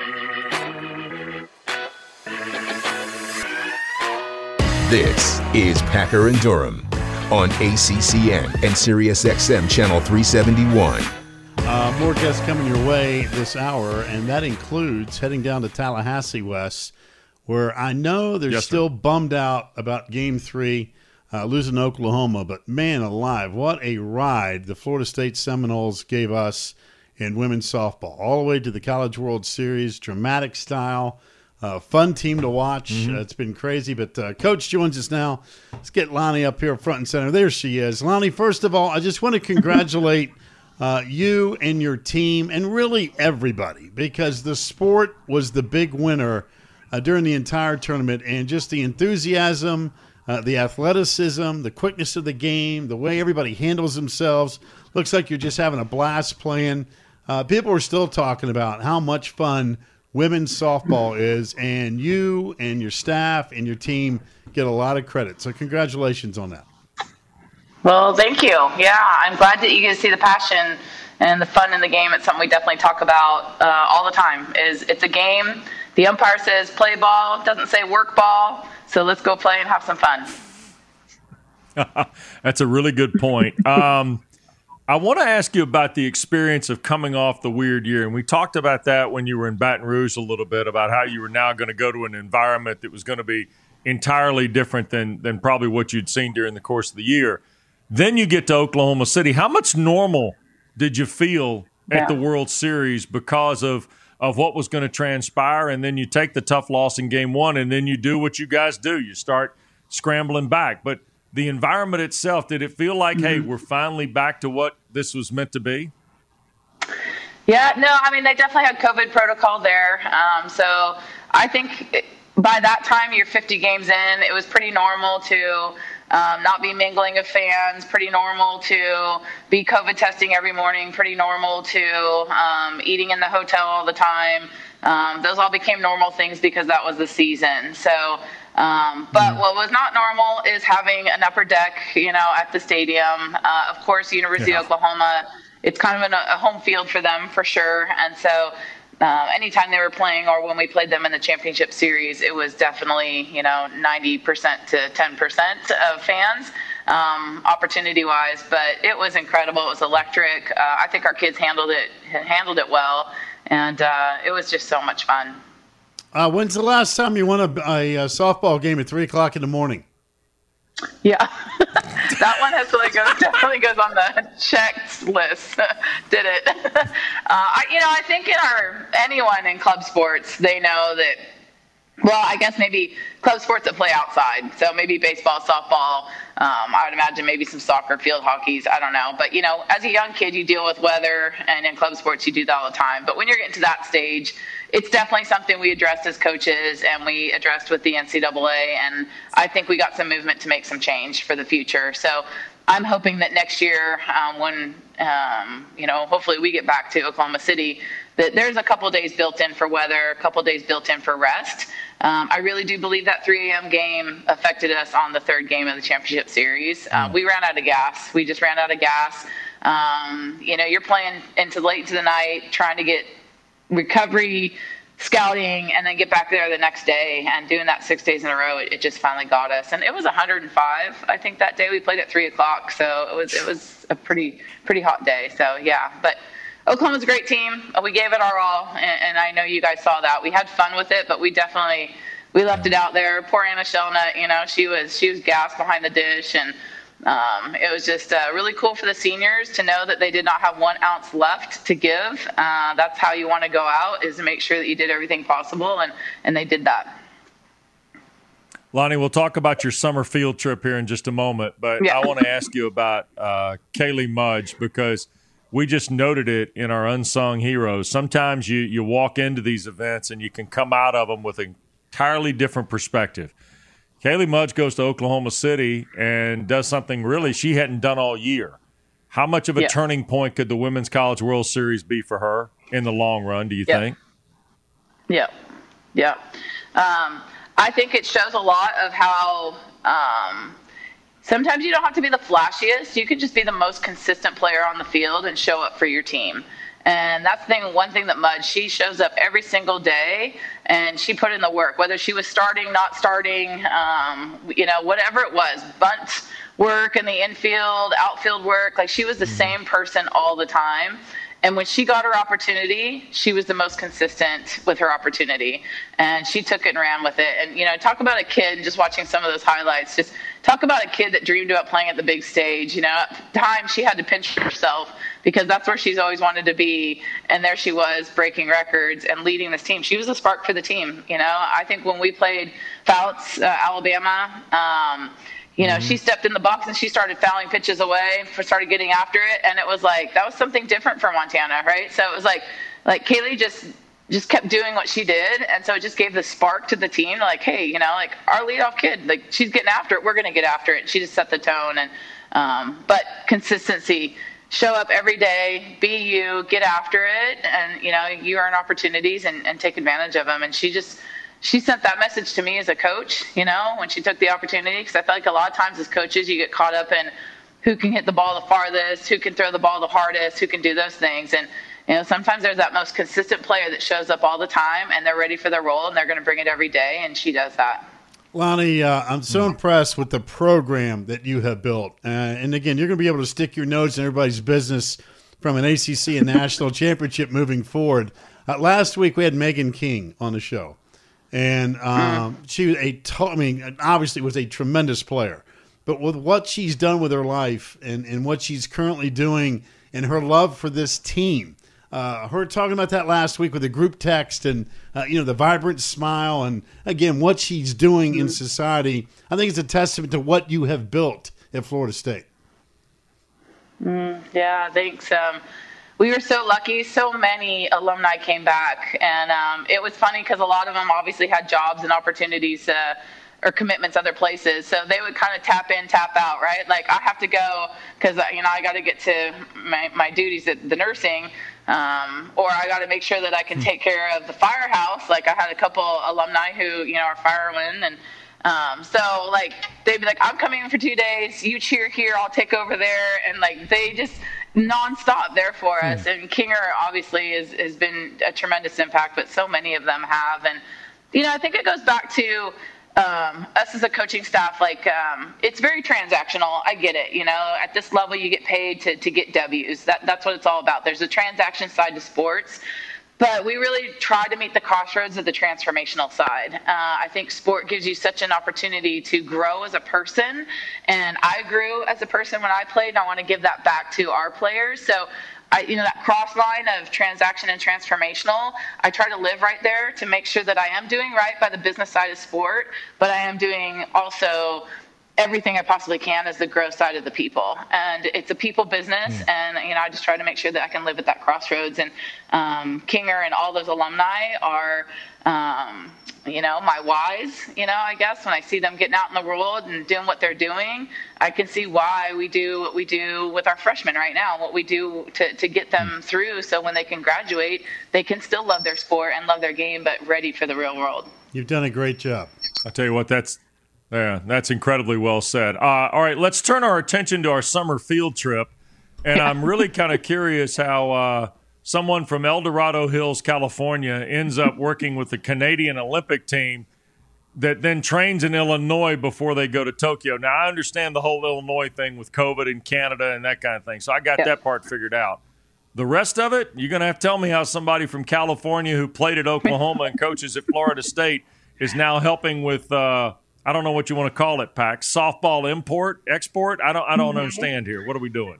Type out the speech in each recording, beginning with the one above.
This is Packer and Durham on ACCN and SiriusXM Channel 371. More guests coming your way this hour, and that includes heading down to Tallahassee, Wes, where I know they're still bummed out about Game 3, losing to Oklahoma. But, man alive, what a ride the Florida State Seminoles gave us in women's softball. All the way to the College World Series, dramatic style, fun team to watch. It's been crazy. But Coach joins us now. Let's get Lonnie up here front and center. There she is. Lonnie, first of all, I just want to congratulate you and your team and really everybody, because the sport was the big winner during the entire tournament, and just the enthusiasm, the athleticism, the quickness of the game, the way everybody handles themselves. Looks like you're just having a blast playing. People are still talking about how much fun women's softball is, and you and your staff and your team get a lot of credit. So congratulations on that. Well, thank you. Yeah, I'm glad that you get to see the passion and the fun in the game. It's something we definitely talk about all the time. It's a game. The umpire says play ball, it doesn't say work ball. So let's go play and have some fun. That's a really good point. I want to ask you about the experience of coming off the weird year. And we talked about that when you were in Baton Rouge a little bit, about how you were now going to go to an environment that was going to be entirely different than probably what you'd seen during the course of the year. Then you get to Oklahoma City. How much normal did you feel at the World Series because of what was going to transpire? And then you take the tough loss in Game 1, and then you do what you guys do. You start scrambling back. But the environment itself, did it feel like, hey, we're finally back to what this was meant to be? Yeah, no, I mean, they definitely had COVID protocol there. So I think by that time, you're 50 games in, it was pretty normal to not be mingling with fans, pretty normal to be COVID testing every morning, pretty normal to eating in the hotel all the time. Those all became normal things because that was the season. So, but what was not normal is having an upper deck, at the stadium. Of course, University of Oklahoma, it's kind of a home field for them for sure. And so anytime they were playing or when we played them in the championship series, it was definitely, 90% to 10% of fans, opportunity-wise. But it was incredible. It was electric. I think our kids handled it well, and it was just so much fun. When's the last time you won a softball game at 3 o'clock in the morning? Yeah, that one definitely goes on the checked list. Did it? I think anyone in club sports, they know that. Well, I guess maybe club sports that play outside. So maybe baseball, softball. I would imagine maybe some soccer, field hockeys. I don't know. But, as a young kid, you deal with weather, and in club sports, you do that all the time. But when you're getting to that stage, it's definitely something we addressed as coaches and we addressed with the NCAA. And I think we got some movement to make some change for the future. So I'm hoping that next year when, hopefully we get back to Oklahoma City, that there's a couple of days built in for weather, a couple of days built in for rest. I really do believe that 3 a.m. game affected us on the third game of the championship series. We ran out of gas. We just ran out of gas. You're playing into late into the night, trying to get recovery, scouting, and then get back there the next day, and doing that 6 days in a row, it just finally got us. And it was 105, I think, that day. We played at 3 o'clock, so it was a pretty hot day. So, yeah, but Oklahoma's a great team. We gave it our all, and I know you guys saw that. We had fun with it, but we left it out there. Poor Anna Shelna, she was gassed behind the dish, and it was just really cool for the seniors to know that they did not have 1 ounce left to give. That's how you want to go out, is to make sure that you did everything possible, and they did that. Lonnie, we'll talk about your summer field trip here in just a moment, but I want to ask you about Kaylee Mudge, because we just noted it in our Unsung Heroes. Sometimes you walk into these events and you can come out of them with an entirely different perspective. Kaylee Mudge goes to Oklahoma City and does something really she hadn't done all year. How much of a turning point could the Women's College World Series be for her in the long run, do you think? Yeah. I think it shows a lot of how sometimes you don't have to be the flashiest. You can just be the most consistent player on the field and show up for your team. And that's one thing that Mud, she shows up every single day and she put in the work, whether she was starting, not starting, whatever it was, bunt work in the infield, outfield work. Like, she was the same person all the time. And when she got her opportunity, she was the most consistent with her opportunity. And she took it and ran with it. And, talk about a kid, just watching some of those highlights, just talk about a kid that dreamed about playing at the big stage. At times she had to pinch herself because that's where she's always wanted to be. And there she was, breaking records and leading this team. She was a spark for the team. I think when we played Fouts, Alabama, she stepped in the box and she started fouling pitches away, started getting after it. And it was like, that was something different for Montana, right? So it was like Kaylee just kept doing what she did. And so it just gave the spark to the team. Like, hey, our leadoff kid, like, she's getting after it. We're going to get after it. And she just set the tone. And, but consistency, show up every day, be you, get after it. And, you earn opportunities and take advantage of them. And she sent that message to me as a coach, when she took the opportunity, because I feel like a lot of times as coaches, you get caught up in who can hit the ball the farthest, who can throw the ball the hardest, who can do those things. And, sometimes there's that most consistent player that shows up all the time and they're ready for their role and they're going to bring it every day. And she does that. Lonnie, I'm so impressed with the program that you have built. And again, you're going to be able to stick your nose in everybody's business from an ACC and national championship moving forward. Last week, we had Megan King on the show. And she was obviously was a tremendous player. But with what she's done with her life and what she's currently doing and her love for this team, her talking about that last week with the group text and, the vibrant smile and, again, what she's doing in society, I think it's a testament to what you have built at Florida State. Yeah, thanks. We were so lucky. So many alumni came back. And it was funny because a lot of them obviously had jobs and opportunities or commitments other places. So they would kind of tap in, tap out, right? Like, I have to go because, I got to get to my duties at the nursing. Or I got to make sure that I can take care of the firehouse. Like, I had a couple alumni who, are firemen. And so, like, they'd be like, I'm coming in for 2 days. You cheer here. I'll take over there. And, like, they just nonstop there for us. And Kinger obviously has been a tremendous impact, but so many of them have. And, I think it goes back to us as a coaching staff. Like, it's very transactional. I get it. At this level, you get paid to get W's. That's what it's all about. There's a transaction side to sports. But we really try to meet the crossroads of the transformational side. I think sport gives you such an opportunity to grow as a person. And I grew as a person when I played, and I want to give that back to our players. So, that cross line of transaction and transformational, I try to live right there to make sure that I am doing right by the business side of sport, but I am doing also everything I possibly can as the growth side of the people. And it's a people business. And, I just try to make sure that I can live at that crossroads. And Kinger and all those alumni are, my whys, I guess. When I see them getting out in the world and doing what they're doing, I can see why we do what we do with our freshmen right now, what we do to get them through so when they can graduate, they can still love their sport and love their game, but ready for the real world. You've done a great job. I'll tell you what, that's incredibly well said. All right, let's turn our attention to our summer field trip. And I'm really kind of curious how someone from El Dorado Hills, California, ends up working with the Canadian Olympic team that then trains in Illinois before they go to Tokyo. Now, I understand the whole Illinois thing with COVID in Canada and that kind of thing, so I got that part figured out. The rest of it, you're going to have to tell me how somebody from California who played at Oklahoma and coaches at Florida State is now helping with I don't know what you want to call it, Pax. Softball export? I don't understand here. What are we doing?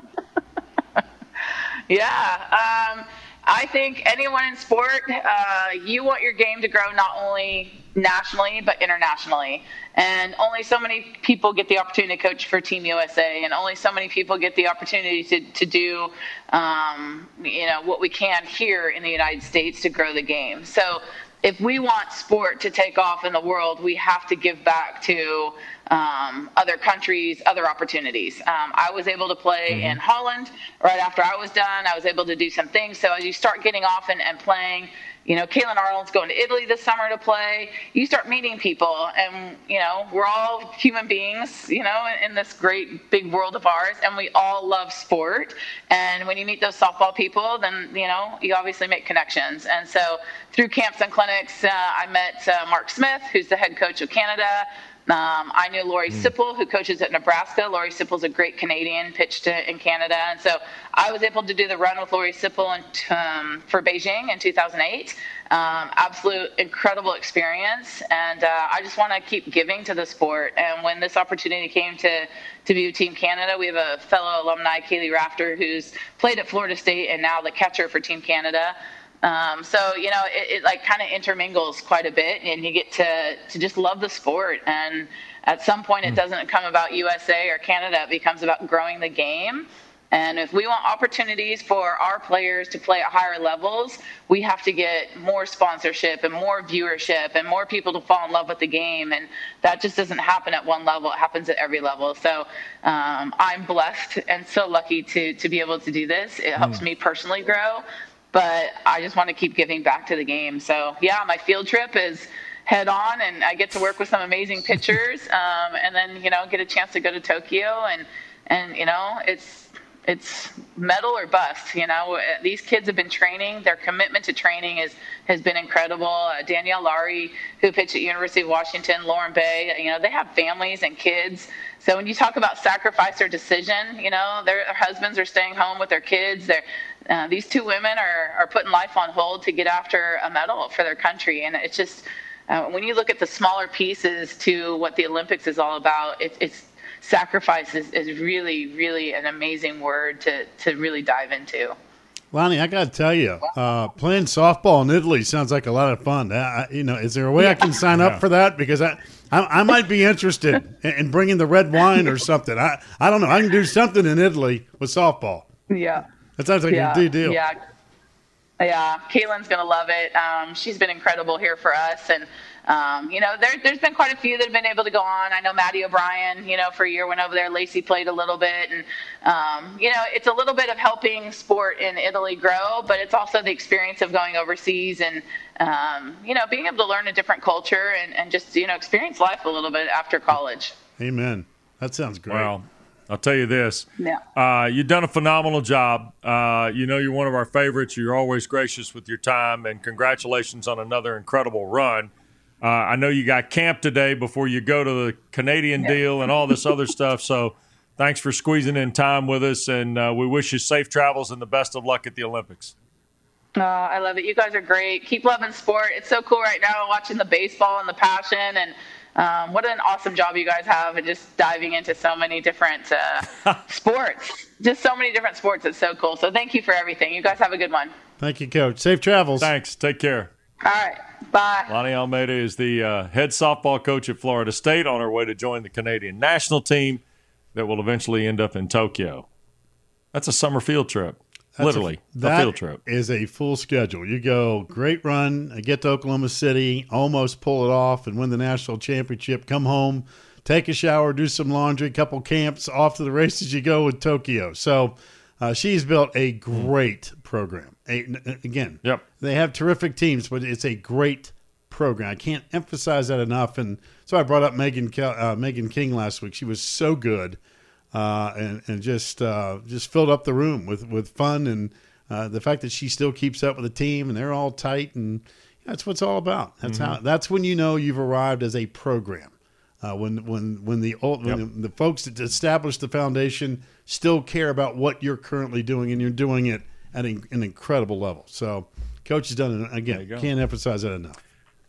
I think anyone in sport, you want your game to grow not only nationally but internationally. And only so many people get the opportunity to coach for Team USA, and only so many people get the opportunity to do, what we can here in the United States to grow the game. So if we want sport to take off in the world, we have to give back to other countries, other opportunities. I was able to play in Holland right after I was done. I was able to do some things. So as you start getting off and playing, Caitlin Arnold's going to Italy this summer to play. You start meeting people, and, we're all human beings, in this great big world of ours, and we all love sport. And when you meet those softball people, then, you obviously make connections. And so through camps and clinics, I met Mark Smith, who's the head coach of Canada. I knew Lori Sipple, who coaches at Nebraska. Lori Sipple's a great Canadian, pitched in Canada. And so I was able to do the run with Lori Sipple for Beijing in 2008. Absolute incredible experience. And I just want to keep giving to the sport. And when this opportunity came to be with Team Canada, we have a fellow alumni, Kaylee Rafter, who's played at Florida State and now the catcher for Team Canada. So, it like kind of intermingles quite a bit, and you get to just love the sport. And at some point it doesn't come about USA or Canada, it becomes about growing the game. And if we want opportunities for our players to play at higher levels, we have to get more sponsorship and more viewership and more people to fall in love with the game. And that just doesn't happen at one level. It happens at every level. So I'm blessed and so lucky to be able to do this. It helps me personally grow. But I just want to keep giving back to the game. So, yeah, my field trip is head on, and I get to work with some amazing pitchers, and then, get a chance to go to Tokyo. And it's medal or bust. These kids have been training. Their commitment to training has been incredible. Danielle Laurie, who pitched at University of Washington, Lauren Bay, they have families and kids. So when you talk about sacrifice or decision, their husbands are staying home with their kids. These two women are putting life on hold to get after a medal for their country. And it's just, when you look at the smaller pieces to what the Olympics is all about, it's sacrifice is really, really an amazing word to really dive into. Lonnie, I got to tell you, playing softball in Italy sounds like a lot of fun. Is there a way I can sign up for that? Because I might be interested in bringing the red wine or something. I don't know. I can do something in Italy with softball. Yeah. That sounds like a good deal. Yeah. Caitlin's going to love it. She's been incredible here for us. And, there's been quite a few that have been able to go on. I know Maddie O'Brien, for a year went over there. Lacey played a little bit. And, it's a little bit of helping sport in Italy grow, but it's also the experience of going overseas and, being able to learn a different culture and just, experience life a little bit after college. Amen. That sounds great. Well, I'll tell you this. Yeah. You've done a phenomenal job. You're one of our favorites. You're always gracious with your time, and congratulations on another incredible run. I know you got camp today before you go to the Canadian deal and all this other stuff, so thanks for squeezing in time with us, and we wish you safe travels and the best of luck at the Olympics. I love it. You guys are great. Keep loving sport. It's so cool right now watching the baseball and the passion, and what an awesome job you guys have and just diving into so many different sports. Just so many different sports. It's so cool. So thank you for everything. You guys have a good one. Thank you, Coach. Safe travels. Thanks. Take care. All right. Bye. Lonnie Almeida is the head softball coach at Florida State on her way to join the Canadian national team that will eventually end up in Tokyo. That's a summer field trip. Literally, a field trip. That is a full schedule. You go, great run, get to Oklahoma City, almost pull it off and win the national championship, come home, take a shower, do some laundry, couple camps, off to the races you go with Tokyo. So she's built a great program. Again, They have terrific teams, but it's a great program. I can't emphasize that enough. And so I brought up Megan King last week. She was so good. And just filled up the room with fun and the fact that she still keeps up with the team and they're all tight, and that's what it's all about. That's when you know you've arrived as a program. When the folks that established the foundation still care about what you're currently doing, and you're doing it at an incredible level. So, Coach has done it again. Can't emphasize that enough.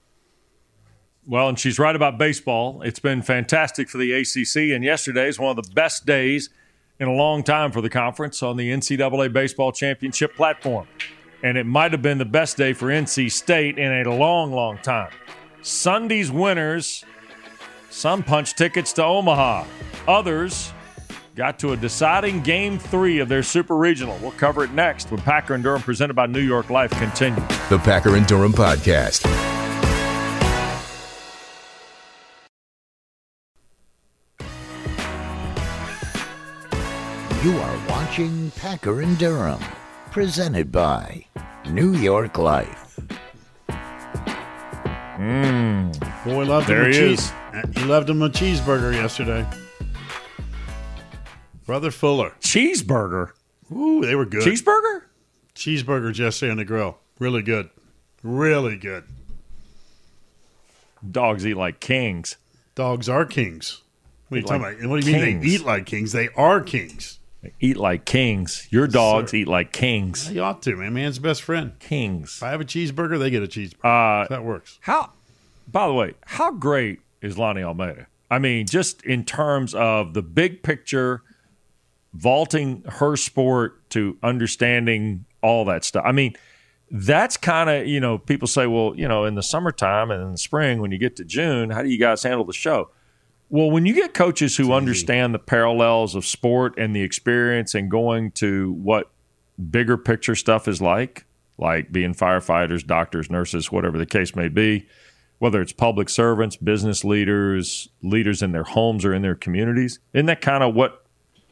Well, and she's right about baseball. It's been fantastic for the ACC, and yesterday is one of the best days in a long time for the conference on the NCAA Baseball Championship platform. And it might have been the best day for NC State in a long, long time. Sunday's winners, some punched tickets to Omaha. Others got to a deciding Game 3 of their Super Regional. We'll cover it next when Packer and Durham, presented by New York Life, continues. The Packer and Durham Podcast. You are watching Packer and Durham, presented by New York Life. Boy loved him a cheese. He loved him a cheeseburger yesterday. Brother Fuller. Cheeseburger? Ooh, they were good. Cheeseburger? Cheeseburgers yesterday on the grill. Really good. Really good. Dogs eat like kings. Dogs are kings. What are you talking about? What do you mean they eat like kings? They are kings. They eat like kings. Your dogs eat like kings. You ought to, man. Man's best friend. Kings. If I have a cheeseburger, they get a cheeseburger. That works. By the way, how great is Lonnie Almeida? I mean, just in terms of the big picture, vaulting her sport to understanding all that stuff. I mean, that's kind of, people say, well, in the summertime and in the spring, when you get to June, how do you guys handle the show? Well, when you get coaches who understand the parallels of sport and the experience and going to what bigger picture stuff is like being firefighters, doctors, nurses, whatever the case may be, whether it's public servants, business leaders, leaders in their homes or in their communities, isn't that kind of what,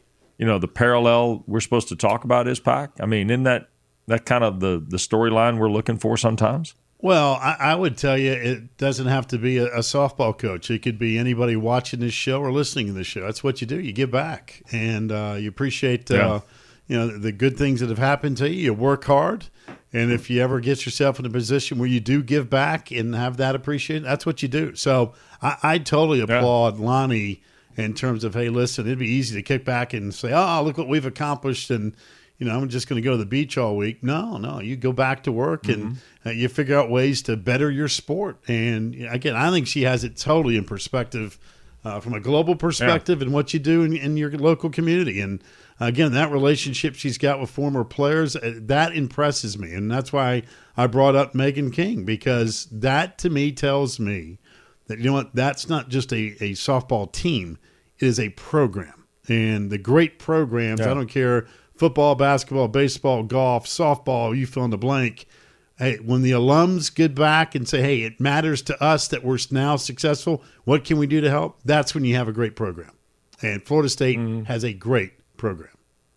the parallel we're supposed to talk about is, Pac? I mean, isn't that kind of the storyline we're looking for sometimes? Well, I would tell you it doesn't have to be a softball coach. It could be anybody watching this show or listening to this show. That's what you do. You give back, and you appreciate the good things that have happened to you. You work hard, and if you ever get yourself in a position where you do give back and have that appreciated, that's what you do. So I totally applaud Lonnie in terms of, hey, listen, it'd be easy to kick back and say, oh, look what we've accomplished, and I'm just going to go to the beach all week. No, you go back to work and you figure out ways to better your sport. And again, I think she has it totally in perspective from a global perspective and what you do in your local community. And again, that relationship she's got with former players, that impresses me. And that's why I brought up Megan King, because that to me tells me that, that's not just a softball team. It is a program. And the great programs, I don't care, football, basketball, baseball, golf, softball, you fill in the blank. Hey, when the alums get back and say, hey, it matters to us that we're now successful, what can we do to help? That's when you have a great program. And Florida State has a great program.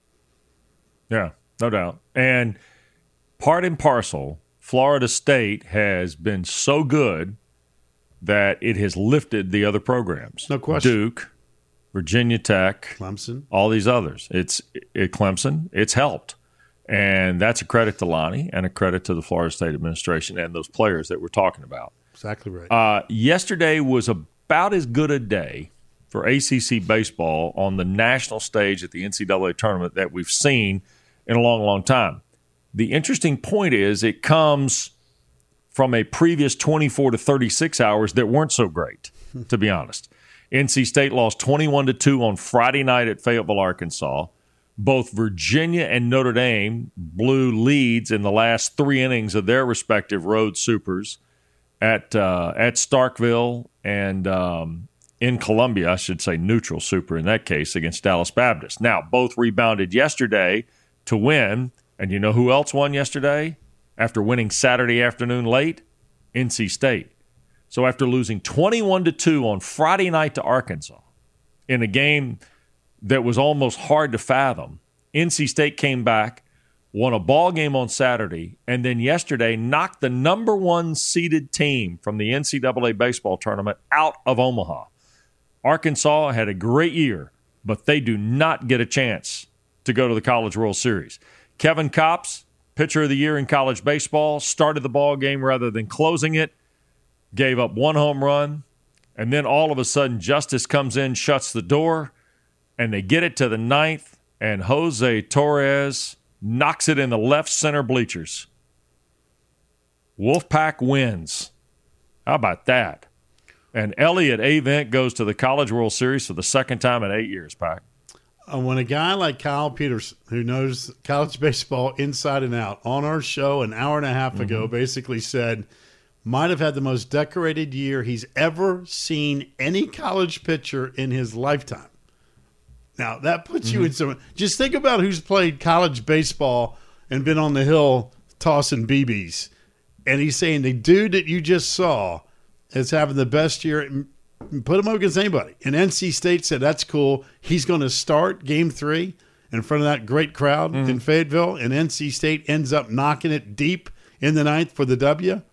Yeah, no doubt. And part and parcel, Florida State has been so good that it has lifted the other programs. No question. Duke, Virginia Tech, Clemson, all these others. Clemson, it's helped. And that's a credit to Lonnie and a credit to the Florida State administration and those players that we're talking about. Exactly right. Yesterday was about as good a day for ACC baseball on the national stage at the NCAA tournament that we've seen in a long, long time. The interesting point is it comes from a previous 24 to 36 hours that weren't so great, to be honest. NC State lost 21-2 on Friday night at Fayetteville, Arkansas. Both Virginia and Notre Dame blew leads in the last 3 innings of their respective road supers at Starkville and in Columbia, I should say neutral super in that case, against Dallas Baptist. Now, both rebounded yesterday to win, and you know who else won yesterday after winning Saturday afternoon late? NC State. So after losing 21-2 on Friday night to Arkansas in a game that was almost hard to fathom, NC State came back, won a ball game on Saturday, and then yesterday knocked the number 1 seeded team from the NCAA baseball tournament out of Omaha. Arkansas had a great year, but they do not get a chance to go to the College World Series. Kevin Kopps, pitcher of the year in college baseball, started the ball game rather than closing it, gave up 1 home run, and then all of a sudden Justice comes in, shuts the door, and they get it to the 9th, and Jose Torres knocks it in the left center bleachers. Wolfpack wins. How about that? And Elliott Avent goes to the College World Series for the second time in 8 years, Pac. When a guy like Kyle Peterson, who knows college baseball inside and out, on our show an hour and a half ago basically said – might have had the most decorated year he's ever seen any college pitcher in his lifetime. Now, that puts you in some – just think about who's played college baseball and been on the hill tossing BBs. And he's saying the dude that you just saw is having the best year. Put him up against anybody. And NC State said, that's cool. He's going to start Game 3 in front of that great crowd in Fayetteville. And NC State ends up knocking it deep in the 9th for the W.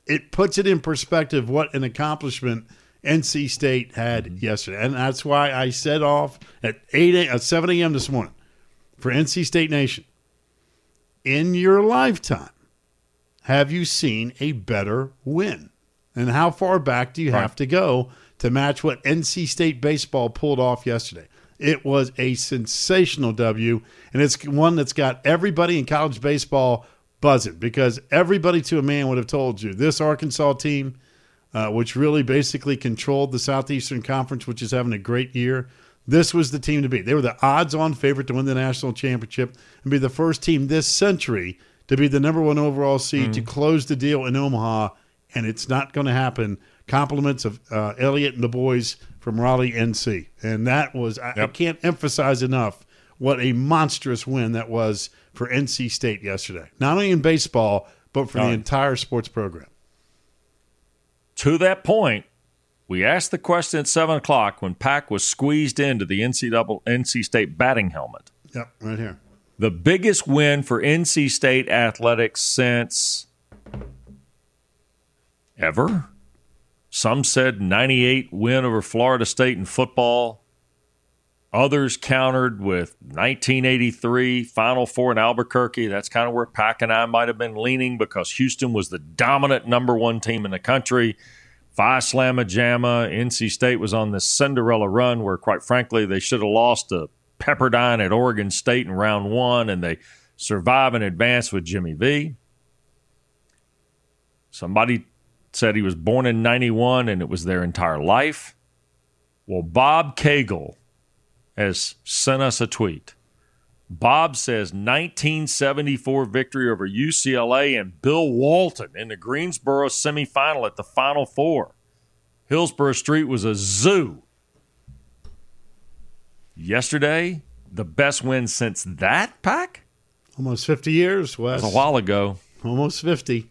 it puts it in perspective what an accomplishment NC State had yesterday. And that's why I set off at 7 a.m. this morning for NC State Nation. In your lifetime, have you seen a better win? And how far back do you have to go to match what NC State baseball pulled off yesterday? It was a sensational W, and it's one that's got everybody in college baseball buzzing, because everybody to a man would have told you this Arkansas team, which really basically controlled the Southeastern Conference, which is having a great year, this was the team to beat. They were the odds-on favorite to win the national championship and be the first team this century to be the number one overall seed to close the deal in Omaha, and it's not going to happen. Compliments of Elliott and the boys from Raleigh, NC. And that was, I can't emphasize enough what a monstrous win that was for NC State yesterday. Not only in baseball, but for the entire sports program. To that point, we asked the question at 7 o'clock when Pack was squeezed into the NC State batting helmet. Yep, right here. The biggest win for NC State athletics since ever? Some said 98 win over Florida State in football. Others countered with 1983 Final Four in Albuquerque. That's kind of where Pack and I might have been leaning, because Houston was the dominant number one team in the country. Phi Slamma Jamma. NC State was on this Cinderella run where, quite frankly, they should have lost to Pepperdine at Oregon State in round one, and they survive and advance with Jimmy V. Somebody said he was born in 91 and it was their entire life. Well, Bob Cagle has sent us a tweet. Bob says 1974 victory over UCLA and Bill Walton in the Greensboro semifinal at the Final Four. Hillsborough Street was a zoo. Yesterday, the best win since that, Pack? Almost 50 years, Wes. That was a while ago. Almost 50.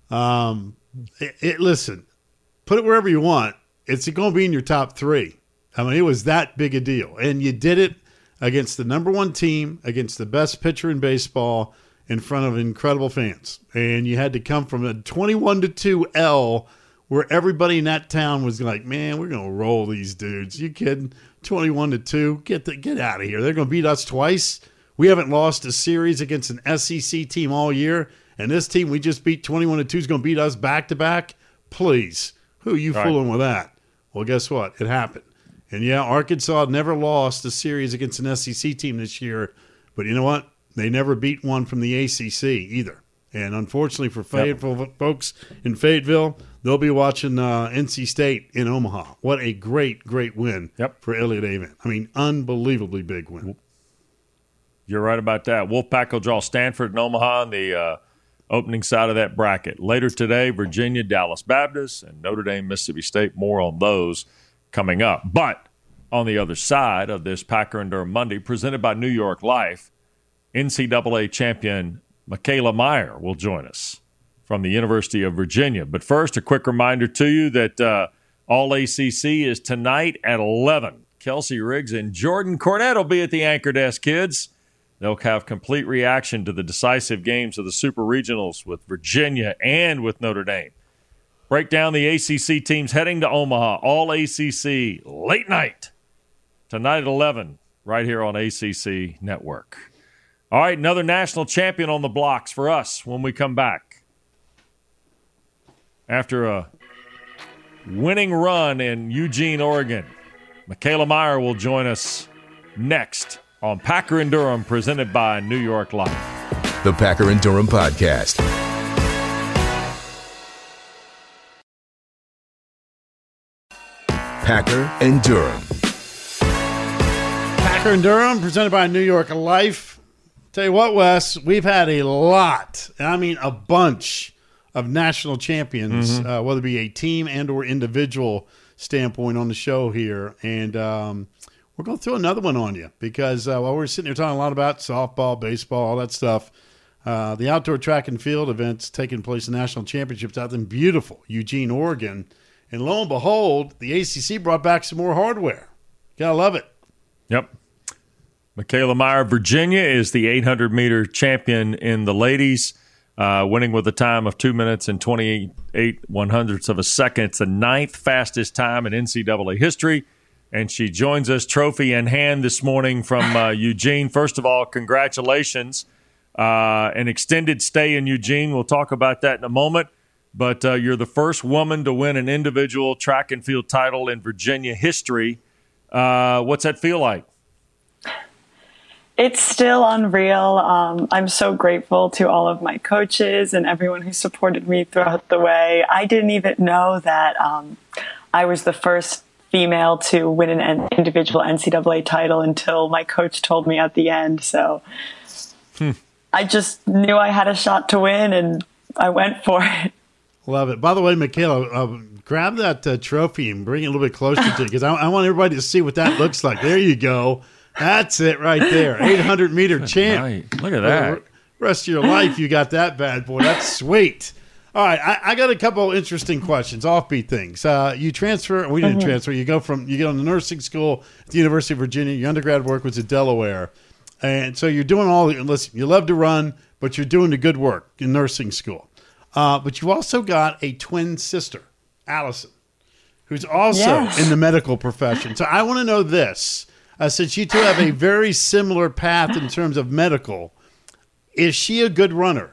Listen, put it wherever you want. It's going to be in your top three. I mean, it was that big a deal. And you did it against the number one team, against the best pitcher in baseball, in front of incredible fans. And you had to come from a 21-2 L where everybody in that town was like, man, we're going to roll these dudes. You kidding? 21-2. Get out of here. They're going to beat us twice. We haven't lost a series against an SEC team all year. And this team we just beat 21-2 is going to beat us back-to-back? Please. Who are you fooling with that? Well, guess what? It happened. And, yeah, Arkansas never lost a series against an SEC team this year. But you know what? They never beat one from the ACC either. And unfortunately for Fayetteville folks in Fayetteville, they'll be watching NC State in Omaha. What a great, great win for Elliott Avent. I mean, unbelievably big win. You're right about that. Wolfpack will draw Stanford and Omaha in the opening side of that bracket. Later today, Virginia, Dallas Baptist, and Notre Dame, Mississippi State. More on those coming up. But on the other side of this Packer and Durham Monday, presented by New York Life, NCAA champion Michaela Meyer will join us from the University of Virginia. But first, a quick reminder to you that All ACC is tonight at 11. Kelsey Riggs and Jordan Cornette will be at the anchor desk, kids. They'll have complete reaction to the decisive games of the Super Regionals with Virginia and with Notre Dame. Break down the ACC teams heading to Omaha. All ACC late night tonight at 11 right here on ACC Network. All right, another national champion on the blocks for us when we come back. After a winning run in Eugene, Oregon, Michaela Meyer will join us next on Packer and Durham, presented by New York Life. The Packer and Durham Podcast. Packer and Durham. Packer and Durham, presented by New York Life. Tell you what, Wes, we've had a lot, I mean a bunch of national champions, whether it be a team and or individual standpoint on the show here. And we're going to throw another one on you because while we're sitting here talking a lot about softball, baseball, all that stuff, the outdoor track and field events taking place in national championships out in beautiful Eugene, Oregon. And lo and behold, the ACC brought back some more hardware. Gotta love it. Yep. Michaela Meyer, Virginia, is the 800-meter champion in the ladies. winning with a time of 2 minutes and 28 of a second. It's the 9th fastest time in NCAA history. And she joins us trophy in hand this morning from Eugene. First of all, congratulations. An extended stay in Eugene. We'll talk about that in a moment. But you're the first woman to win an individual track and field title in Virginia history. What's that feel like? It's still unreal. I'm so grateful to all of my coaches and everyone who supported me throughout the way. I didn't even know that I was the first female to win an individual NCAA title until my coach told me at the end. So I just knew I had a shot to win, and I went for it. Love it. By the way, Michaela, grab that trophy and bring it a little bit closer to you, because I want everybody to see what that looks like. There you go. That's it right there. 800-meter champ. Right. Look at that. Rest of your life, you got that bad boy. That's sweet. All right, I got a couple interesting questions, offbeat things. You transfer, we didn't transfer. You get on the nursing school at the University of Virginia. Your undergrad work was at Delaware, and so you're doing listen, you love to run, but you're doing the good work in nursing school. But you also got a twin sister, Allison, who's also in the medical profession. So I want to know this: since you two have a very similar path in terms of medical, is she a good runner?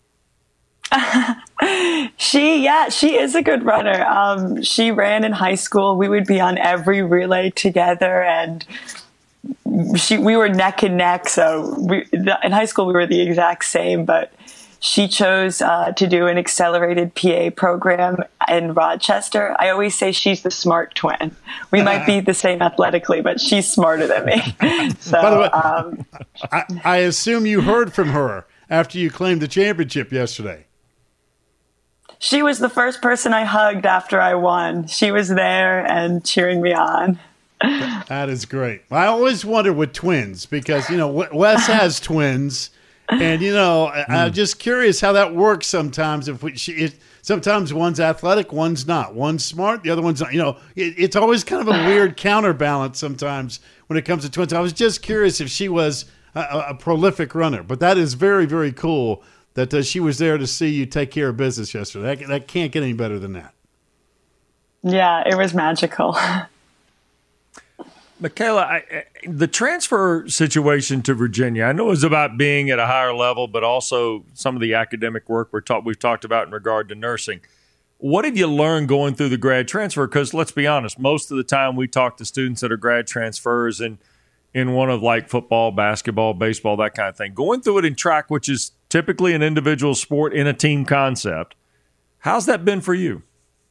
She is a good runner. She ran in high school. We would be on every relay together, and we were neck and neck. So in high school, we were the exact same, but she chose to do an accelerated PA program in Rochester. I always say she's the smart twin. We might be the same athletically, but she's smarter than me. So, by the way, I assume you heard from her after you claimed the championship yesterday. She was the first person I hugged after I won. She was there and cheering me on. That is great. I always wonder with twins, because, Wes has twins, and, I'm just curious how that works sometimes. Sometimes one's athletic, one's not. One's smart, the other one's not. It's always kind of a weird counterbalance sometimes when it comes to twins. I was just curious if she was a prolific runner, but that is very, very cool that she was there to see you take care of business yesterday. That can't get any better than that. Yeah, it was magical. Michaela, the transfer situation to Virginia, I know is about being at a higher level, but also some of the academic work we've talked about in regard to nursing. What have you learned going through the grad transfer? Because let's be honest, most of the time we talk to students that are grad transfers in one of like football, basketball, baseball, that kind of thing. Going through it in track, which is typically an individual sport in a team concept. How's that been for you?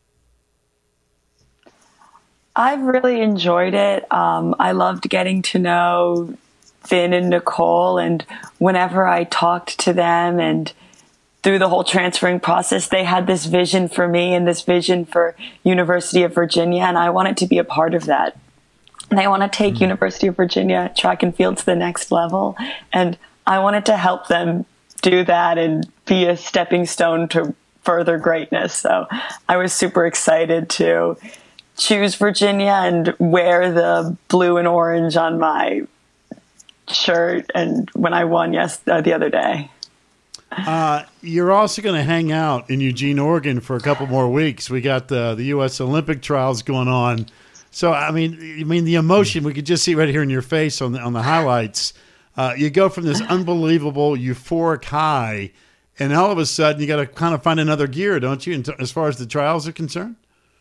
I've really enjoyed it. I loved getting to know Finn and Nicole, and whenever I talked to them and through the whole transferring process, they had this vision for me and this vision for University of Virginia, and I wanted to be a part of that. They want to take University of Virginia track and field to the next level, and I wanted to help them do that and be a stepping stone to further greatness. So I was super excited to choose Virginia and wear the blue and orange on my shirt, and when I won the other day. You're also going to hang out in Eugene, Oregon for a couple more weeks. We got the U.S. Olympic trials going on. So, I mean, the emotion, we could just see right here in your face on the highlights. You go from this unbelievable euphoric high, and all of a sudden you got to kind of find another gear, don't you, as far as the trials are concerned?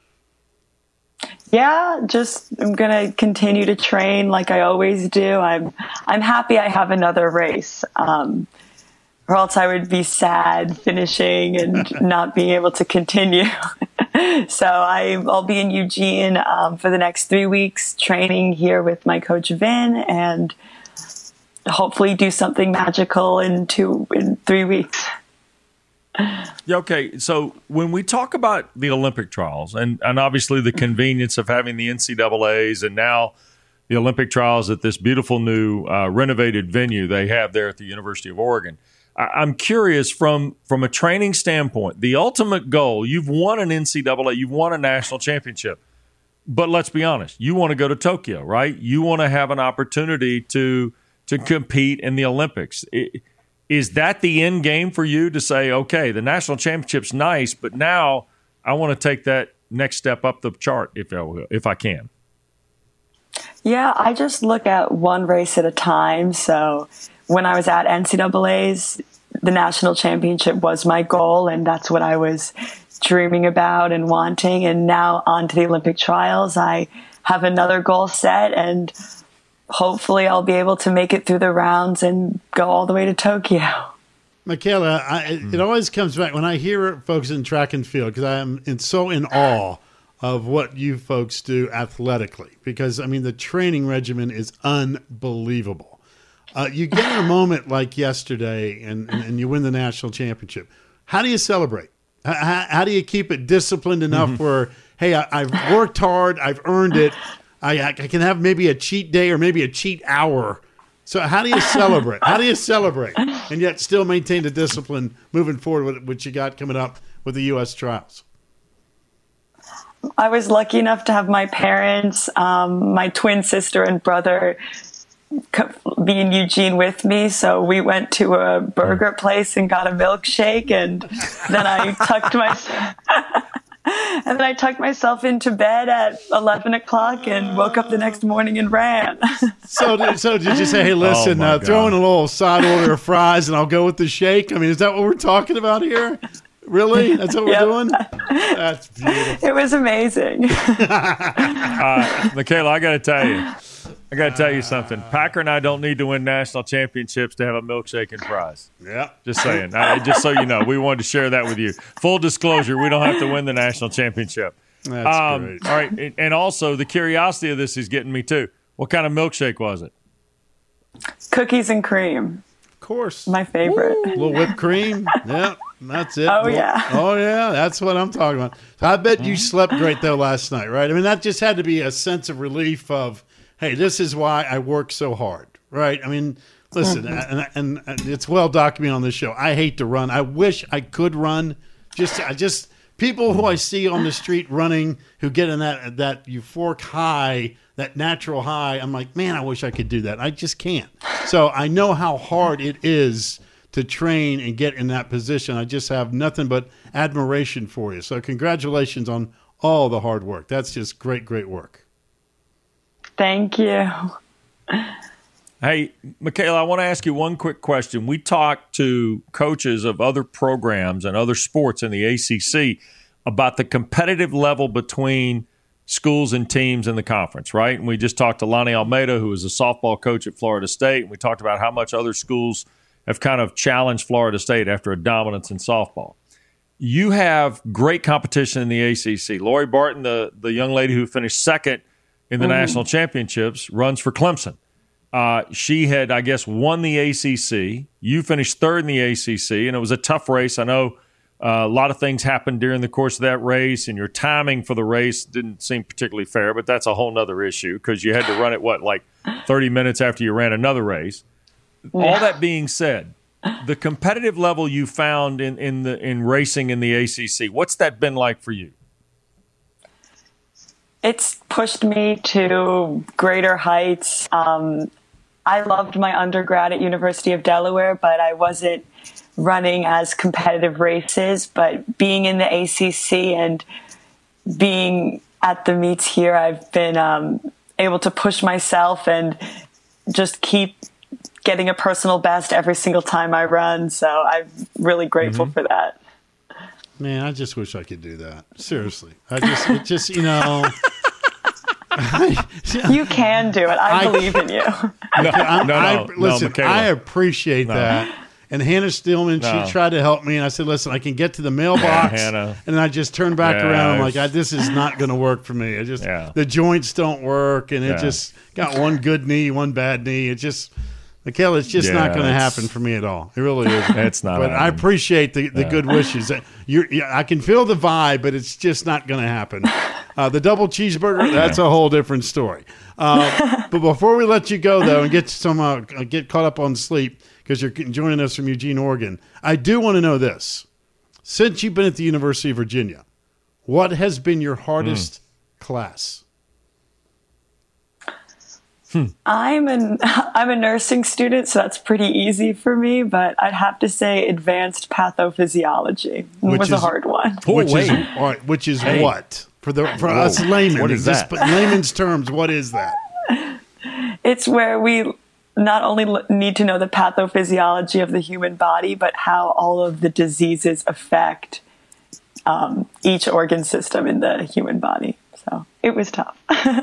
Yeah, I'm going to continue to train like I always do. I'm happy I have another race, or else I would be sad finishing and not being able to continue. So I'll be in Eugene for the next 3 weeks, training here with my coach Vin, and hopefully do something magical in 3 weeks. Yeah, okay, so when we talk about the Olympic trials and obviously the convenience of having the NCAAs and now the Olympic trials at this beautiful new renovated venue they have there at the University of Oregon, I'm curious from a training standpoint, the ultimate goal, you've won an NCAA, you've won a national championship, but let's be honest, you want to go to Tokyo, right? You want to have an opportunity to compete in the Olympics. Is that the end game for you to say, okay, the national championship's nice, but now I want to take that next step up the chart if I can? Yeah, I just look at one race at a time. So when I was at NCAAs, the national championship was my goal, and that's what I was dreaming about and wanting. And now on to the Olympic trials, I have another goal set, and hopefully I'll be able to make it through the rounds and go all the way to Tokyo. Michaela, it always comes back when I hear folks in track and field, because I am so in awe of what you folks do athletically, because, I mean, the training regimen is unbelievable. You get in a moment like yesterday and you win the national championship. How do you celebrate? How do you keep it disciplined enough where, hey, I've worked hard, I've earned it, I can have maybe a cheat day or maybe a cheat hour. So how do you celebrate? How do you celebrate and yet still maintain the discipline moving forward with what you got coming up with the U.S. trials? I was lucky enough to have my parents, my twin sister and brother be in Eugene with me. So we went to a burger place and got a milkshake, and then I tucked myself into bed at 11 o'clock and woke up the next morning and ran. So did you say, hey, listen, throw in a little side order of fries and I'll go with the shake? I mean, is that what we're talking about here? Really? That's what we're doing? That's beautiful. It was amazing. Michaela, I got to tell you something. Packer and I don't need to win national championships to have a milkshake and fries. Yeah. Just saying. Just so you know, we wanted to share that with you. Full disclosure, we don't have to win the national championship. That's great. All right. And also, the curiosity of this is getting me, too. What kind of milkshake was it? Cookies and cream. Of course. My favorite. A little whipped cream. Yeah. That's it. Oh, yeah. Oh, yeah. That's what I'm talking about. So I bet you slept great, though, last night, right? I mean, that just had to be a sense of relief of, hey, this is why I work so hard, right? I mean, listen, and it's well documented on this show. I hate to run. I wish I could run. Just people who I see on the street running who get in that euphoric high, that natural high. I'm like, man, I wish I could do that. I just can't. So I know how hard it is to train and get in that position. I just have nothing but admiration for you. So congratulations on all the hard work. That's just great, great work. Thank you. Hey, Michaela, I want to ask you one quick question. We talked to coaches of other programs and other sports in the ACC about the competitive level between schools and teams in the conference, right? And we just talked to Lonnie Almeida, who is a softball coach at Florida State, and we talked about how much other schools have kind of challenged Florida State after a dominance in softball. You have great competition in the ACC. Lori Barton, the young lady who finished second in the national championships, runs for Clemson. She had, I guess, won the ACC. You finished third in the ACC, and it was a tough race. I know a lot of things happened during the course of that race, and your timing for the race didn't seem particularly fair, but that's a whole nother issue because you had to run it, 30 minutes after you ran another race. All that being said, the competitive level you found in racing in the ACC, what's that been like for you? It's pushed me to greater heights. I loved my undergrad at University of Delaware, but I wasn't running as competitive races. But being in the ACC and being at the meets here, I've been able to push myself and just keep getting a personal best every single time I run. So I'm really grateful for that. Man, I just wish I could do that. Seriously. It just you know. You can do it. I believe in you. Listen, Michaela. I appreciate that. And Hannah Stillman, she tried to help me, and I said, listen, I can get to the mailbox, and then I just turned back around. I'm like, this is not going to work for me. The joints don't work, and it just got one good knee, one bad knee. Michaela, it's just not going to happen for me at all. It really isn't. It's not. But I appreciate the good wishes. I can feel the vibe, but it's just not going to happen. The double cheeseburger, that's a whole different story. But before we let you go, though, and get caught up on sleep, because you're joining us from Eugene, Oregon, I do want to know this. Since you've been at the University of Virginia, what has been your hardest class? I'm a nursing student, so that's pretty easy for me. But I'd have to say advanced pathophysiology was a hard one. Which is what for us laymen? What is that? Layman's terms, what is that? It's where we not only need to know the pathophysiology of the human body, but how all of the diseases affect each organ system in the human body. So it was tough.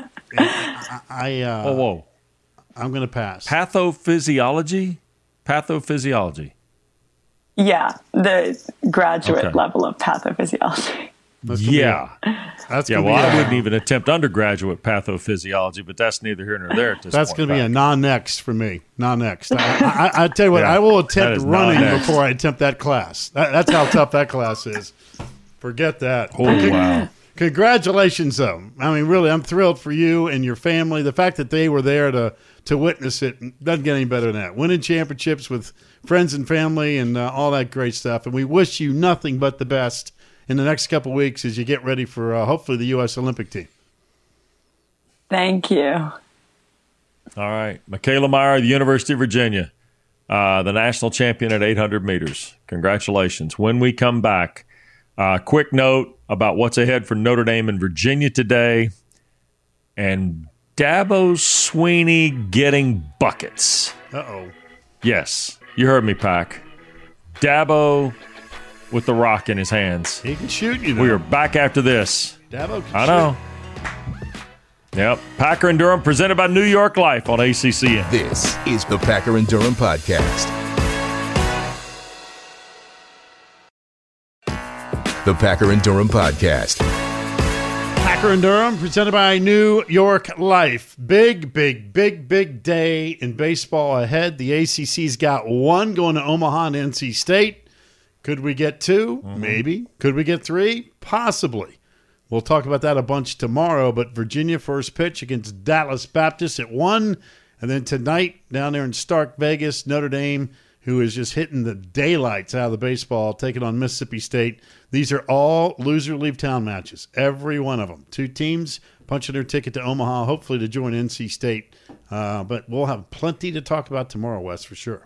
Whoa. I'm going to pass. Pathophysiology? Yeah, the graduate level of pathophysiology. Yeah. I wouldn't even attempt undergraduate pathophysiology, but that's neither here nor there at this point. That's going to be a non-next for me. Non-next. I tell you what, I will attempt running before I attempt that class. That's how tough that class is. Forget that. Oh, wow. Congratulations, though. I mean, really, I'm thrilled for you and your family. The fact that they were there to witness it doesn't get any better than that. Winning championships with friends and family and all that great stuff. And we wish you nothing but the best in the next couple of weeks as you get ready for hopefully the U.S. Olympic team. Thank you. All right. Michaela Meyer, the University of Virginia, the national champion at 800 meters. Congratulations. When we come back, quick note about what's ahead for Notre Dame and Virginia today, and Dabo Swinney getting buckets. Uh-oh. Yes, you heard me, Pack. Dabo with the rock in his hands. He can shoot, you know. We are back after this. Dabo can I know. Yep. Packer and Durham presented by New York Life on ACCN. This is the Packer and Durham Podcast. The Packer and Durham Podcast. Packer and Durham, presented by New York Life. Big day in baseball ahead. The ACC's got one going to Omaha and NC State. Could we get two? Maybe. Could we get three? Possibly. We'll talk about that a bunch tomorrow, but Virginia first pitch against Dallas Baptist at 1. And then tonight, down there in Stark Vegas, Notre Dame, who is just hitting the daylights out of the baseball, taking on Mississippi State. These are all loser-leave town matches, every one of them. Two teams punching their ticket to Omaha, hopefully to join NC State. But we'll have plenty to talk about tomorrow, Wes, for sure.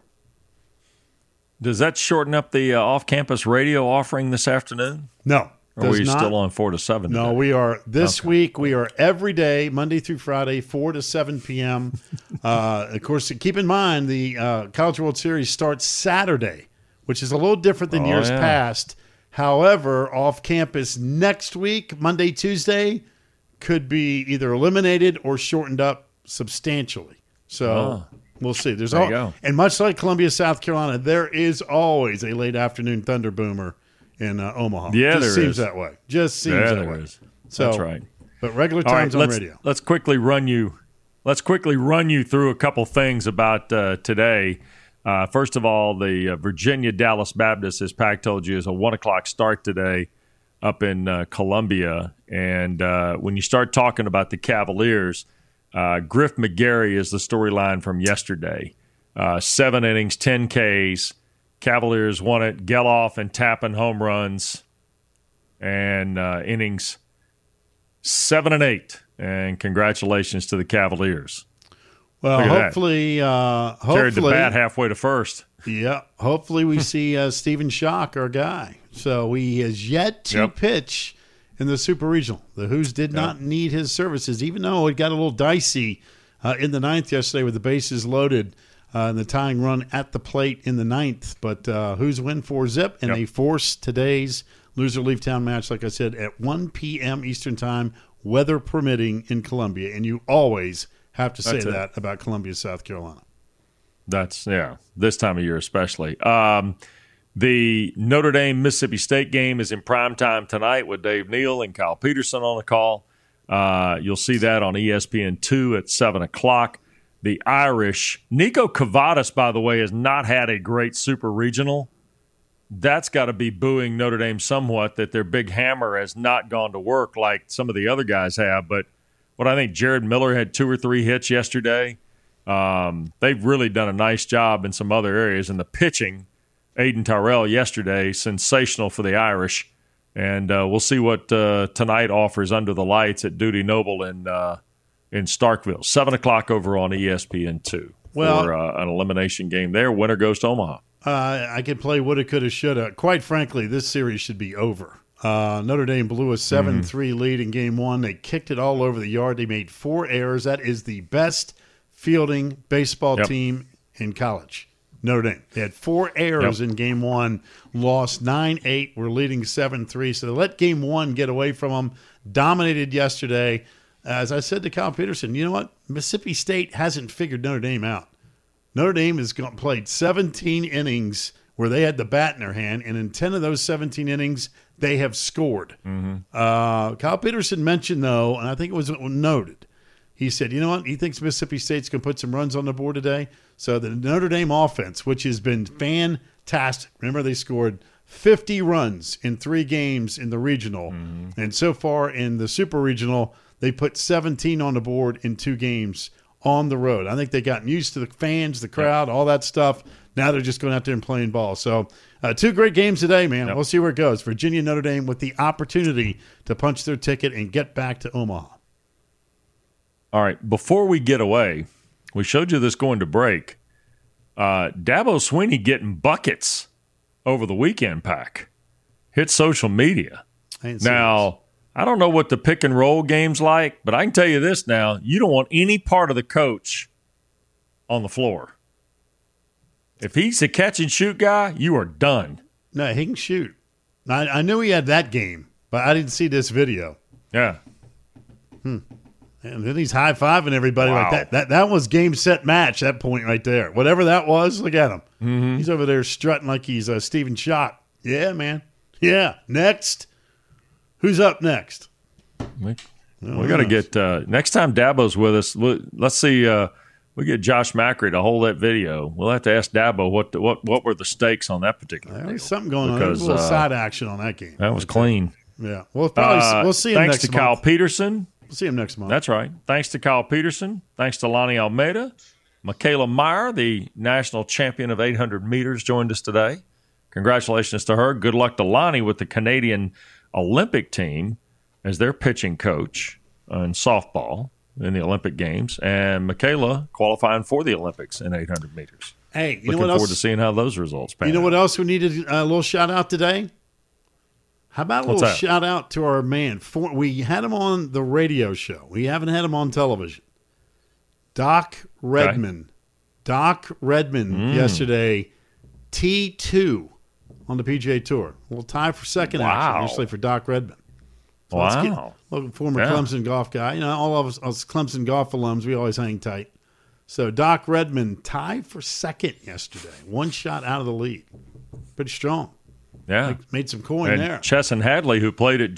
Does that shorten up the off-campus radio offering this afternoon? No. Or are you still on 4 to 7 today? No, we are. This week, we are every day, Monday through Friday, 4 to 7 p.m. Of course, keep in mind, the College World Series starts Saturday, which is a little different than years past. However, off-campus next week, Monday, Tuesday, could be either eliminated or shortened up substantially. So we'll see. There you go. And much like Columbia, South Carolina, there is always a late afternoon Thunder Boomer in Omaha. Yeah, Just seems that way. Just seems that way. So, that's right. But regular times on radio. Let's quickly run you through a couple things about today. First of all, the Virginia Dallas Baptist, as Pac told you, is a 1:00 start today up in Columbia. And when you start talking about the Cavaliers, Griff McGarry is the storyline from yesterday. 7 innings, 10 Ks. Cavaliers won it. Geloff and Tappan home runs, and innings 7 and 8. And congratulations to the Cavaliers. Well, hopefully, carried the bat halfway to first. Yeah, hopefully we see Stephen Schoch, our guy. So he has yet to pitch in the Super Regional. The Who's did not need his services, even though it got a little dicey in the ninth yesterday with the bases loaded. And the tying run at the plate in the ninth. But Who's win 4-0, and they force today's loser-leave town match, like I said, at 1 p.m. Eastern Time, weather permitting in Columbia. And you always have to say that about Columbia, South Carolina. That's, this time of year especially. The Notre Dame-Mississippi State game is in prime time tonight with Dave Neal and Kyle Peterson on the call. You'll see that on ESPN2 at 7 o'clock. The Irish, Nico Kavadas, by the way, has not had a great super regional. That's got to be booing Notre Dame somewhat, that their big hammer has not gone to work like some of the other guys have. But what I think Jared Miller had 2 or 3 hits yesterday. They've really done a nice job in some other areas. And the pitching, Aiden Tyrell yesterday, sensational for the Irish. And we'll see what tonight offers under the lights at Dudy Noble in in Starkville. 7 o'clock over on ESPN2 for an elimination game there. Winner goes to Omaha. I could play woulda, coulda, shoulda. Quite frankly, this series should be over. Notre Dame blew a 7-3 lead in game one. They kicked it all over the yard. They made 4 errors. That is the best fielding baseball team in college. Notre Dame. They had 4 errors in game one, lost 9-8. We're leading 7-3. So they let game one get away from them. Dominated yesterday. As I said to Kyle Peterson, you know what? Mississippi State hasn't figured Notre Dame out. Notre Dame has played 17 innings where they had the bat in their hand, and in 10 of those 17 innings, they have scored. Kyle Peterson mentioned, though, and I think it was noted, he said, you know what? He thinks Mississippi State's going to put some runs on the board today. So the Notre Dame offense, which has been fantastic. Remember, they scored 50 runs in 3 games in the regional. And so far in the super regional, they put 17 on the board in 2 games on the road. I think they gotten used to the fans, the crowd, all that stuff. Now they're just going out there and playing ball. So 2 great games today, man. We'll see where it goes. Virginia, Notre Dame with the opportunity to punch their ticket and get back to Omaha. All right, before we get away, we showed you this going to break. Dabo Swinney getting buckets over the weekend pack. Hit social media. Now, I don't know what the pick and roll game's like, but I can tell you this now. You don't want any part of the coach on the floor. If he's a catch and shoot guy, you are done. No, he can shoot. I knew he had that game, but I didn't see this video. Yeah. And then he's high-fiving everybody like that. That was game, set, match, that point right there. Whatever that was, look at him. He's over there strutting like he's Stephen Schott. Yeah, man. Yeah. Next. Who's up next? We got to get next time Dabo's with us. Let's see. We get Josh Macri to hold that video. We'll have to ask Dabo what were the stakes on that particular. There was something going on. There was a little side action on that game. That was clean. Yeah. We'll see him thanks next to Kyle month. Peterson. We'll see him next month. That's right. Thanks to Kyle Peterson. Thanks to Lonnie Almeida. Michaela Meyer, the national champion of 800 meters, joined us today. Congratulations to her. Good luck to Lonnie with the Canadian Olympic team as their pitching coach in softball in the Olympic Games, and Michaela qualifying for the Olympics in 800 meters. Hey, you looking know what else? forward to seeing how those results pan out. You know what else we needed a little shout out today? How about a little shout out to our man? We had him on the radio show. We haven't had him on television. Doc Redman. Okay. Doc Redman yesterday, T2 on the PGA Tour. We'll tie for second action, actually, for Doc Redman. So former Clemson golf guy. You know, all of us Clemson golf alums, we always hang tight. So Doc Redman tied for second yesterday. 1 shot out of the lead. Pretty strong. Yeah. Made some coin there. Chesson Hadley, who played at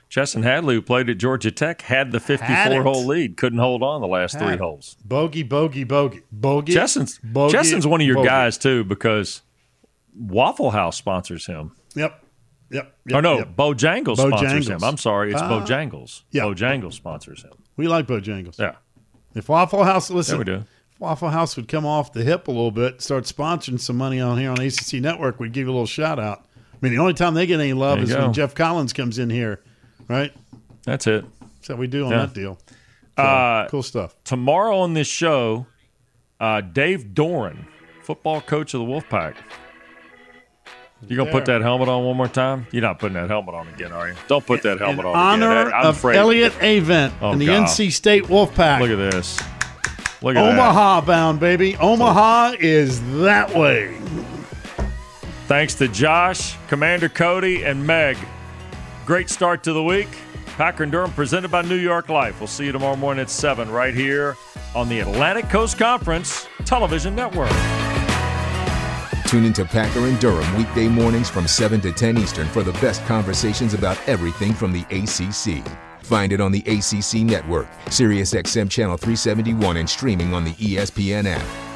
Georgia Tech, had the 54-hole lead. Couldn't hold on the last 3 holes. Bogey. Chesson's one of your guys, too, because Waffle House sponsors him. Yep. Bojangles sponsors him. I'm sorry, it's Bojangles. Yeah. Bojangles sponsors him. We like Bojangles. Yeah. If Waffle House, listen, we do. If Waffle House would come off the hip a little bit, start sponsoring some money on here on ACC Network, we'd give you a little shout out. I mean, the only time they get any love is when Jeff Collins comes in here, right? That's it. That's how we do on that deal. So, cool stuff. Tomorrow on this show, Dave Doran, football coach of the Wolfpack. You going to put that helmet on one more time? You're not putting that helmet on again, are you? Don't put that helmet on again. In honor of Elliott Avent and the NC State Wolfpack. Look at this. Look at Omaha bound, baby. Omaha is that way. Thanks to Josh, Commander Cody, and Meg. Great start to the week. Packer and Durham presented by New York Life. We'll see you tomorrow morning at 7 right here on the Atlantic Coast Conference Television Network. Tune into Packer and Durham weekday mornings from 7 to 10 Eastern for the best conversations about everything from the ACC. Find it on the ACC Network, SiriusXM Channel 371, and streaming on the ESPN app.